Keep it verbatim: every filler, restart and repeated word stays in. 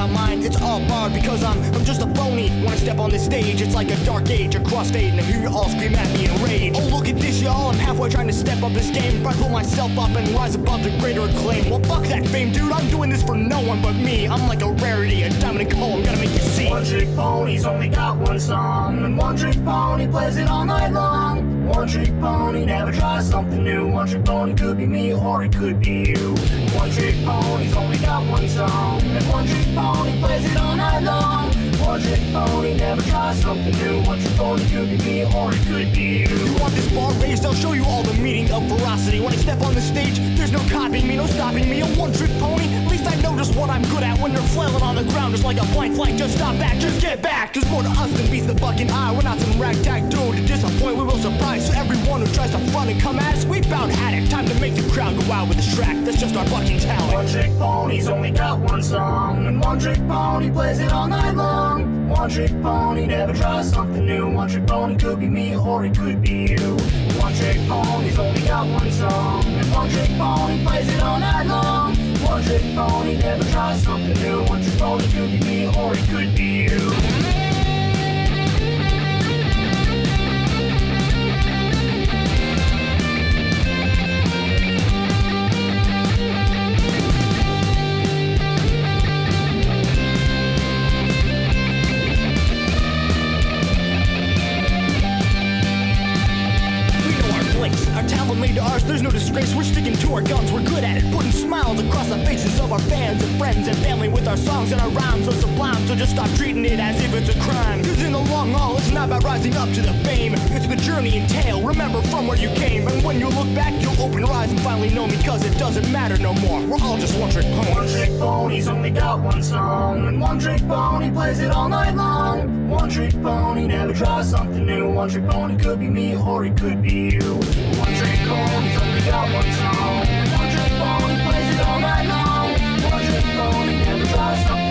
not mine, it's all barred because I'm I'm just a phony. When I step on this stage, it's like a dark age, a crossfade, and I hear you all scream at me in rage. Oh, look at this, y'all, I'm halfway trying to step up this game. Try to pull myself up and rise above the greater acclaim. Well, fuck that fame, dude, I'm doing this for no one but me. I'm like a rarity, a diamond in coal, I'm gonna make you see. One trick pony's only got one song, and one trick pony plays it all night long. One trick pony never tries something new. One trick pony could be me or it could be you. One trick pony's only got one song, and one trick pony plays it all night long. One trick pony never tries something new. One trick pony could be me or it could be you. You want this bar raised? I'll show you all the meaning of veracity. When I step on the stage, there's no copying me, no stopping me. A one-trick pony, at least I know just what I'm good at. When you're flailing on the ground just like a blank flight, just stop back, just get back. There's more to us than beats the fucking eye. We're not some ragtag dude to disappoint, we will surprise. So everyone who tries to front and come at us, we bout had it. Time to make the crowd go wild with this track. That's just our fucking talent. One trick pony's only got one song, and one trick pony plays it all night long. One trick pony never tries something new. One trick pony could be me or it could be you. One trick pony's only got one song, and one trick pony plays it all night long. One trick pony never tries something new. One trick pony could be me or it could be you. Our talent made to ours, there's no disgrace. We're sticking to our guns, we're good at it. Putting smiles across the faces of our fans and friends and family with our songs and our rhymes so sublime. So just stop treating it as if it's a crime. Cause in the long haul, it's not about rising up to the fame. It's the journey entail, remember from where you came. And when you look back, you'll open your eyes and finally know me. Cause it doesn't matter no more, we're all just one-trick ponies. One trick pony's only got one song, and one trick pony plays it all night long. One trick pony never tries something new. One trick pony could be me or it could be you. One trick pony's only got one song, and one trick pony plays it all night long. One trick pony never tries something